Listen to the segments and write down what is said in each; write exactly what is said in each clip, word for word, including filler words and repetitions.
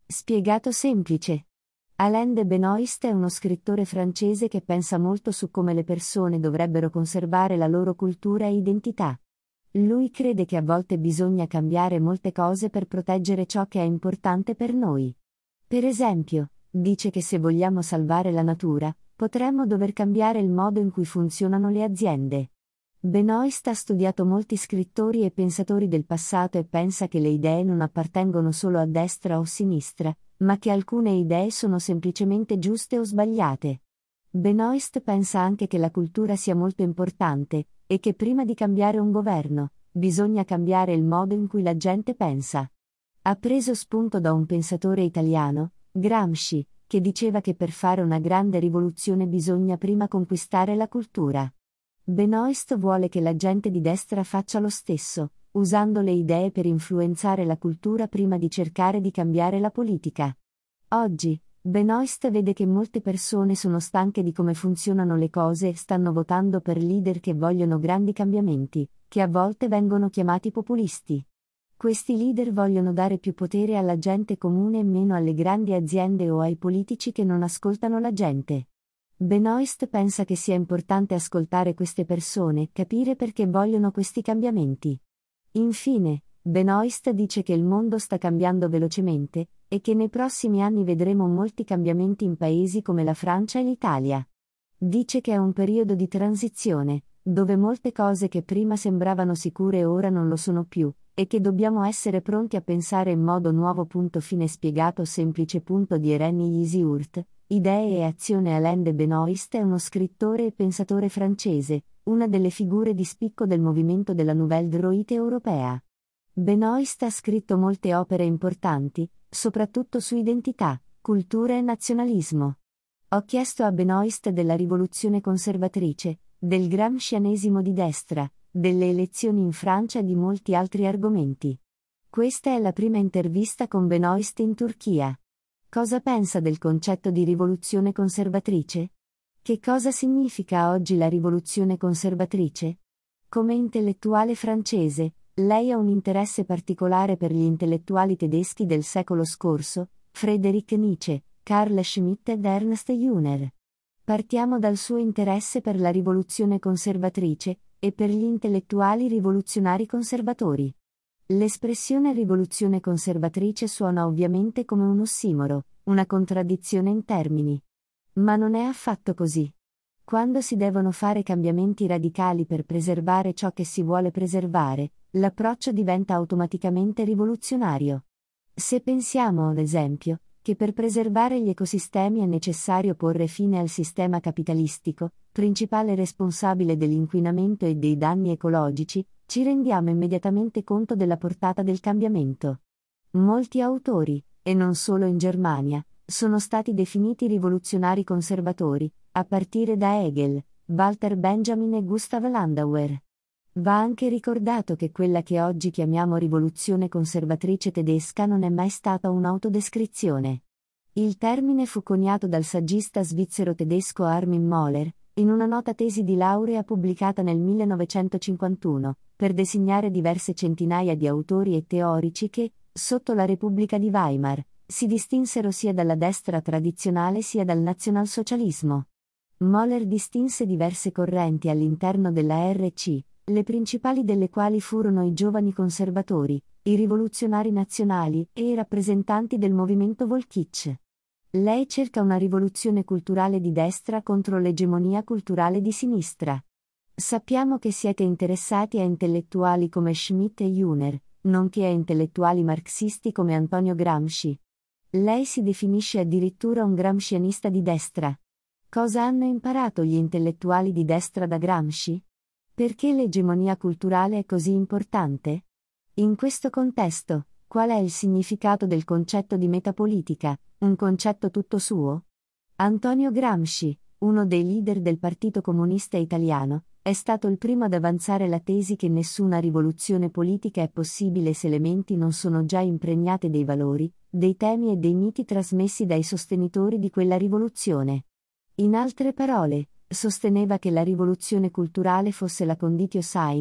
Spiegato semplice. Alain de Benoist è uno scrittore francese che pensa molto su come le persone dovrebbero conservare la loro cultura e identità. Lui crede che a volte bisogna cambiare molte cose per proteggere ciò che è importante per noi. Per esempio, dice che se vogliamo salvare la natura, potremmo dover cambiare il modo in cui funzionano le aziende. Benoist ha studiato molti scrittori e pensatori del passato e pensa che le idee non appartengono solo a destra o sinistra, ma che alcune idee sono semplicemente giuste o sbagliate. Benoist pensa anche che la cultura sia molto importante, e che prima di cambiare un governo, bisogna cambiare il modo in cui la gente pensa. Ha preso spunto da un pensatore italiano, Gramsci, che diceva che per fare una grande rivoluzione bisogna prima conquistare la cultura. Benoist vuole che la gente di destra faccia lo stesso, usando le idee per influenzare la cultura prima di cercare di cambiare la politica. Oggi, Benoist vede che molte persone sono stanche di come funzionano le cose e stanno votando per leader che vogliono grandi cambiamenti, che a volte vengono chiamati populisti. Questi leader vogliono dare più potere alla gente comune e meno alle grandi aziende o ai politici che non ascoltano la gente. Benoist pensa che sia importante ascoltare queste persone, capire perché vogliono questi cambiamenti. Infine, Benoist dice che il mondo sta cambiando velocemente, e che nei prossimi anni vedremo molti cambiamenti in paesi come la Francia e l'Italia. Dice che è un periodo di transizione, dove molte cose che prima sembravano sicure ora non lo sono più, e che dobbiamo essere pronti a pensare in modo nuovo. Punto fine spiegato semplice. Punto di Renny Easyurt. Idee e azione. Alain de Benoist è uno scrittore e pensatore francese, una delle figure di spicco del movimento della Nouvelle Droite europea. Benoist ha scritto molte opere importanti, soprattutto su identità, cultura e nazionalismo. Ho chiesto a Benoist della rivoluzione conservatrice, del gramscianesimo di destra, delle elezioni in Francia e di molti altri argomenti. Questa è la prima intervista con Benoist in Turchia. Cosa pensa del concetto di rivoluzione conservatrice? Che cosa significa oggi la rivoluzione conservatrice? Come intellettuale francese, lei ha un interesse particolare per gli intellettuali tedeschi del secolo scorso, Friedrich Nietzsche, Carl Schmitt ed Ernst Jünger. Partiamo dal suo interesse per la rivoluzione conservatrice, e per gli intellettuali rivoluzionari conservatori. L'espressione rivoluzione conservatrice suona ovviamente come un ossimoro, una contraddizione in termini. Ma non è affatto così. Quando si devono fare cambiamenti radicali per preservare ciò che si vuole preservare, l'approccio diventa automaticamente rivoluzionario. Se pensiamo, ad esempio, che per preservare gli ecosistemi è necessario porre fine al sistema capitalistico, principale responsabile dell'inquinamento e dei danni ecologici, ci rendiamo immediatamente conto della portata del cambiamento. Molti autori, e non solo in Germania, sono stati definiti rivoluzionari conservatori, a partire da Hegel, Walter Benjamin e Gustav Landauer. Va anche ricordato che quella che oggi chiamiamo rivoluzione conservatrice tedesca non è mai stata un'autodescrizione. Il termine fu coniato dal saggista svizzero-tedesco Armin Mohler, in una nota tesi di laurea pubblicata nel millenovecentocinquantuno, per designare diverse centinaia di autori e teorici che, sotto la Repubblica di Weimar, si distinsero sia dalla destra tradizionale sia dal nazionalsocialismo. Mohler distinse diverse correnti all'interno della R C, le principali delle quali furono i giovani conservatori, i rivoluzionari nazionali e i rappresentanti del movimento Volkitsch. Lei cerca una rivoluzione culturale di destra contro l'egemonia culturale di sinistra. Sappiamo che siete interessati a intellettuali come Schmitt e Jünger, nonché a intellettuali marxisti come Antonio Gramsci. Lei si definisce addirittura un gramscianista di destra. Cosa hanno imparato gli intellettuali di destra da Gramsci? Perché l'egemonia culturale è così importante? In questo contesto, qual è il significato del concetto di metapolitica, un concetto tutto suo? Antonio Gramsci, uno dei leader del Partito Comunista Italiano, è stato il primo ad avanzare la tesi che nessuna rivoluzione politica è possibile se le menti non sono già impregnate dei valori, dei temi e dei miti trasmessi dai sostenitori di quella rivoluzione. In altre parole, sosteneva che la rivoluzione culturale fosse la conditio sine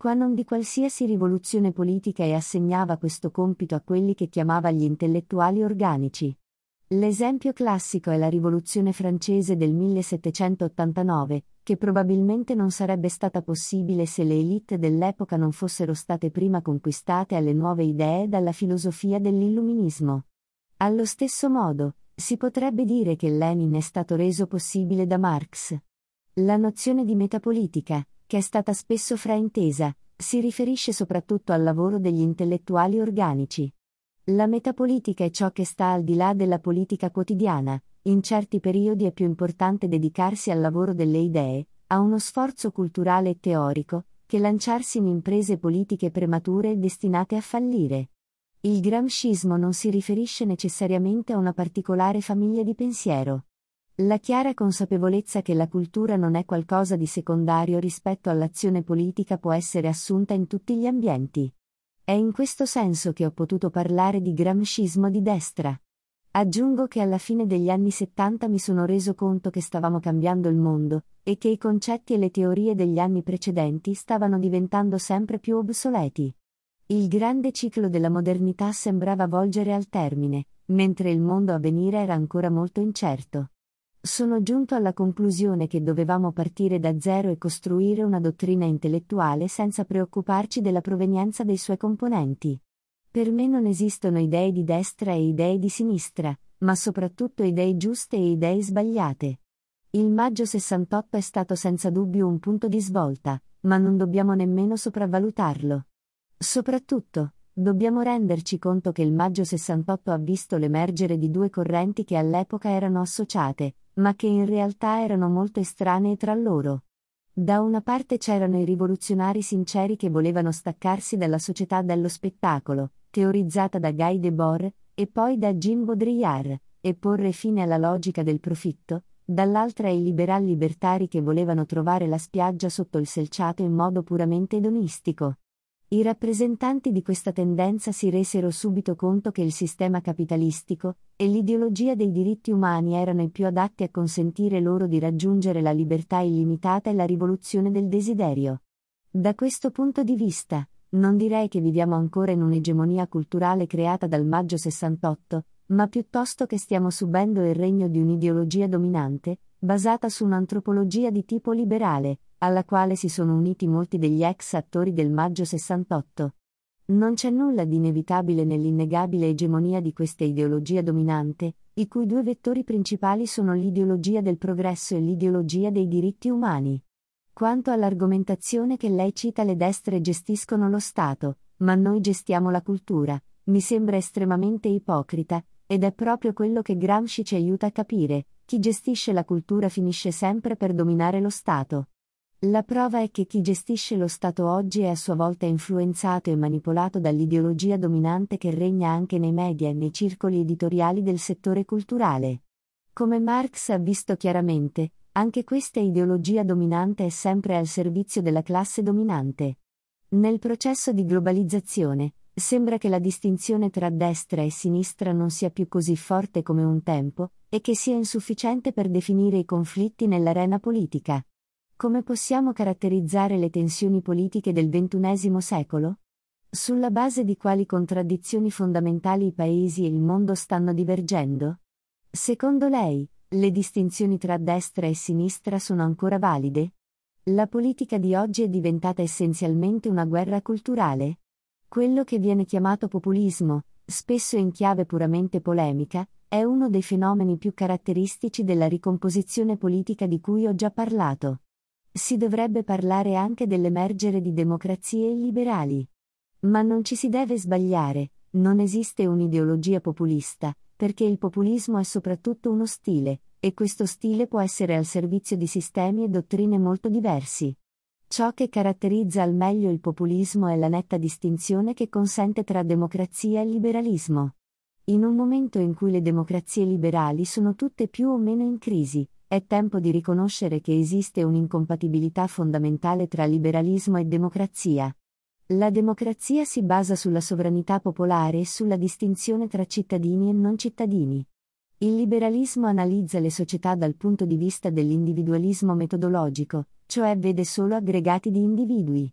qua non di qualsiasi rivoluzione politica e assegnava questo compito a quelli che chiamava gli intellettuali organici. L'esempio classico è la rivoluzione francese del millesettecentottantanove, che probabilmente non sarebbe stata possibile se le élite dell'epoca non fossero state prima conquistate alle nuove idee dalla filosofia dell'illuminismo. Allo stesso modo, si potrebbe dire che Lenin è stato reso possibile da Marx. La nozione di metapolitica, che è stata spesso fraintesa, si riferisce soprattutto al lavoro degli intellettuali organici. La metapolitica è ciò che sta al di là della politica quotidiana. In certi periodi è più importante dedicarsi al lavoro delle idee, a uno sforzo culturale e teorico, che lanciarsi in imprese politiche premature e destinate a fallire. Il gramscismo non si riferisce necessariamente a una particolare famiglia di pensiero. La chiara consapevolezza che la cultura non è qualcosa di secondario rispetto all'azione politica può essere assunta in tutti gli ambienti. È in questo senso che ho potuto parlare di gramscismo di destra. Aggiungo che alla fine degli anni settanta mi sono reso conto che stavamo cambiando il mondo, e che i concetti e le teorie degli anni precedenti stavano diventando sempre più obsoleti. Il grande ciclo della modernità sembrava volgere al termine, mentre il mondo a venire era ancora molto incerto. Sono giunto alla conclusione che dovevamo partire da zero e costruire una dottrina intellettuale senza preoccuparci della provenienza dei suoi componenti. Per me non esistono idee di destra e idee di sinistra, ma soprattutto idee giuste e idee sbagliate. Il maggio sessantotto è stato senza dubbio un punto di svolta, ma non dobbiamo nemmeno sopravvalutarlo. Soprattutto, dobbiamo renderci conto che il maggio sessantotto ha visto l'emergere di due correnti che all'epoca erano associate, ma che in realtà erano molto estranee tra loro. Da una parte c'erano i rivoluzionari sinceri che volevano staccarsi dalla società dello spettacolo, teorizzata da Guy Debord, e poi da Jean Baudrillard, e porre fine alla logica del profitto, dall'altra i liberal libertari che volevano trovare la spiaggia sotto il selciato in modo puramente edonistico. I rappresentanti di questa tendenza si resero subito conto che il sistema capitalistico e l'ideologia dei diritti umani erano i più adatti a consentire loro di raggiungere la libertà illimitata e la rivoluzione del desiderio. Da questo punto di vista, non direi che viviamo ancora in un'egemonia culturale creata dal maggio sessantotto, ma piuttosto che stiamo subendo il regno di un'ideologia dominante, basata su un'antropologia di tipo liberale, alla quale si sono uniti molti degli ex attori del maggio sessantotto. Non c'è nulla di inevitabile nell'innegabile egemonia di questa ideologia dominante, i cui due vettori principali sono l'ideologia del progresso e l'ideologia dei diritti umani. Quanto all'argomentazione che lei cita, le destre gestiscono lo Stato, ma noi gestiamo la cultura, mi sembra estremamente ipocrita, ed è proprio quello che Gramsci ci aiuta a capire: chi gestisce la cultura finisce sempre per dominare lo Stato. La prova è che chi gestisce lo Stato oggi è a sua volta influenzato e manipolato dall'ideologia dominante che regna anche nei media e nei circoli editoriali del settore culturale. Come Marx ha visto chiaramente, anche questa ideologia dominante è sempre al servizio della classe dominante. Nel processo di globalizzazione, sembra che la distinzione tra destra e sinistra non sia più così forte come un tempo, e che sia insufficiente per definire i conflitti nell'arena politica. Come possiamo caratterizzare le tensioni politiche del ventunesimo secolo? Sulla base di quali contraddizioni fondamentali i paesi e il mondo stanno divergendo? Secondo lei, le distinzioni tra destra e sinistra sono ancora valide? La politica di oggi è diventata essenzialmente una guerra culturale? Quello che viene chiamato populismo, spesso in chiave puramente polemica, è uno dei fenomeni più caratteristici della ricomposizione politica di cui ho già parlato. Si dovrebbe parlare anche dell'emergere di democrazie illiberali. Ma non ci si deve sbagliare, non esiste un'ideologia populista, perché il populismo è soprattutto uno stile, e questo stile può essere al servizio di sistemi e dottrine molto diversi. Ciò che caratterizza al meglio il populismo è la netta distinzione che consente tra democrazia e liberalismo. In un momento in cui le democrazie liberali sono tutte più o meno in crisi, è tempo di riconoscere che esiste un'incompatibilità fondamentale tra liberalismo e democrazia. La democrazia si basa sulla sovranità popolare e sulla distinzione tra cittadini e non cittadini. Il liberalismo analizza le società dal punto di vista dell'individualismo metodologico, cioè vede solo aggregati di individui.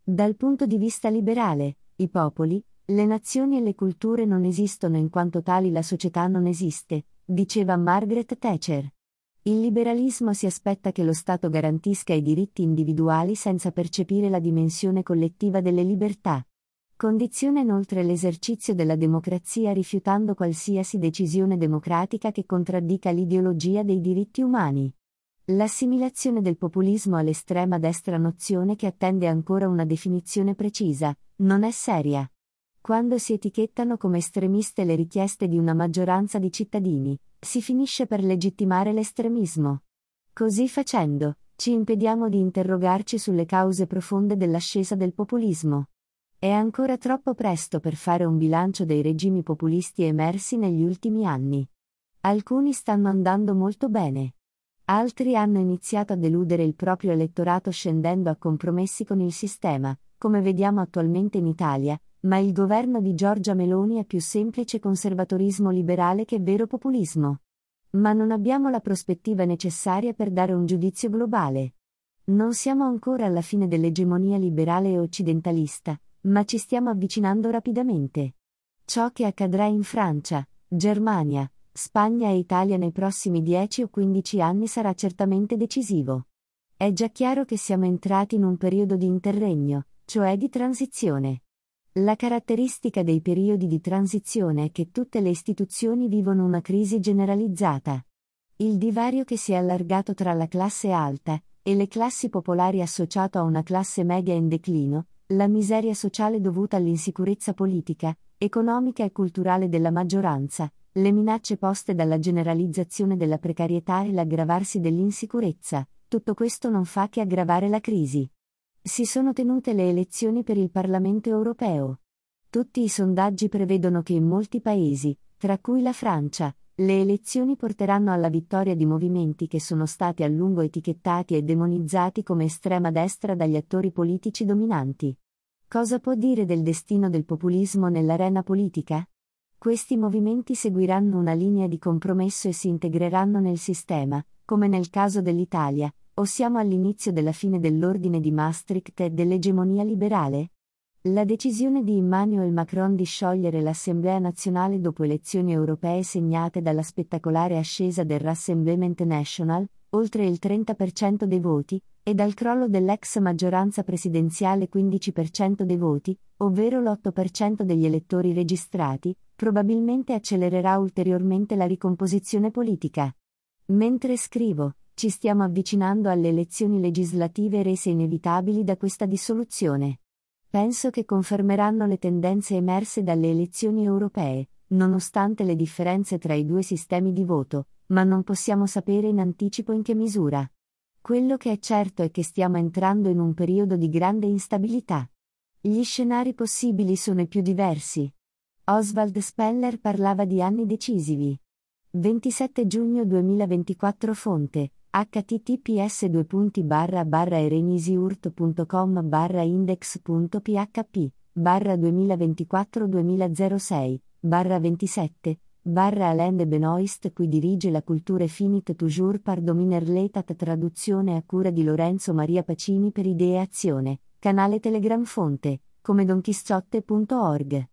Dal punto di vista liberale, i popoli, le nazioni e le culture non esistono in quanto tali la società non esiste, diceva Margaret Thatcher. Il liberalismo si aspetta che lo Stato garantisca i diritti individuali senza percepire la dimensione collettiva delle libertà. Condiziona inoltre l'esercizio della democrazia rifiutando qualsiasi decisione democratica che contraddica l'ideologia dei diritti umani. L'assimilazione del populismo all'estrema destra, nozione che attende ancora una definizione precisa, non è seria. Quando si etichettano come estremiste le richieste di una maggioranza di cittadini, si finisce per legittimare l'estremismo. Così facendo, ci impediamo di interrogarci sulle cause profonde dell'ascesa del populismo. È ancora troppo presto per fare un bilancio dei regimi populisti emersi negli ultimi anni. Alcuni stanno andando molto bene. Altri hanno iniziato a deludere il proprio elettorato scendendo a compromessi con il sistema, come vediamo attualmente in Italia, ma il governo di Giorgia Meloni è più semplice conservatorismo liberale che vero populismo. Ma non abbiamo la prospettiva necessaria per dare un giudizio globale. Non siamo ancora alla fine dell'egemonia liberale e occidentalista, ma ci stiamo avvicinando rapidamente. Ciò che accadrà in Francia, Germania, Spagna e Italia nei prossimi dieci o quindici anni sarà certamente decisivo. È già chiaro che siamo entrati in un periodo di interregno, cioè di transizione. La caratteristica dei periodi di transizione è che tutte le istituzioni vivono una crisi generalizzata. Il divario che si è allargato tra la classe alta e le classi popolari associato a una classe media in declino, la miseria sociale dovuta all'insicurezza politica, economica e culturale della maggioranza, le minacce poste dalla generalizzazione della precarietà e l'aggravarsi dell'insicurezza, tutto questo non fa che aggravare la crisi. Si sono tenute le elezioni per il Parlamento europeo. Tutti i sondaggi prevedono che in molti paesi, tra cui la Francia, le elezioni porteranno alla vittoria di movimenti che sono stati a lungo etichettati e demonizzati come estrema destra dagli attori politici dominanti. Cosa può dire del destino del populismo nell'arena politica? Questi movimenti seguiranno una linea di compromesso e si integreranno nel sistema, come nel caso dell'Italia, o siamo all'inizio della fine dell'ordine di Maastricht e dell'egemonia liberale? La decisione di Emmanuel Macron di sciogliere l'Assemblea nazionale dopo elezioni europee segnate dalla spettacolare ascesa del Rassemblement National, oltre il trenta per cento dei voti, e dal crollo dell'ex maggioranza presidenziale quindici per cento dei voti, ovvero l'otto per cento degli elettori registrati, probabilmente accelererà ulteriormente la ricomposizione politica. Mentre scrivo, ci stiamo avvicinando alle elezioni legislative rese inevitabili da questa dissoluzione. Penso che confermeranno le tendenze emerse dalle elezioni europee, nonostante le differenze tra i due sistemi di voto, ma non possiamo sapere in anticipo in che misura. Quello che è certo è che stiamo entrando in un periodo di grande instabilità. Gli scenari possibili sono i più diversi. Oswald Speller parlava di anni decisivi. ventisette giugno duemilaventiquattro Fonte h t t p s due punti barra barra erenisiurt punto com barra index punto p h p barra duemilaventiquattro duemilasei barra ventisette barra Alain de Benoist cui dirige la culture finite toujours par dominer l'état. Traduzione a cura di Lorenzo Maria Pacini per Idee e Azione, canale Telegram Fonte, come donchisciotte punto org.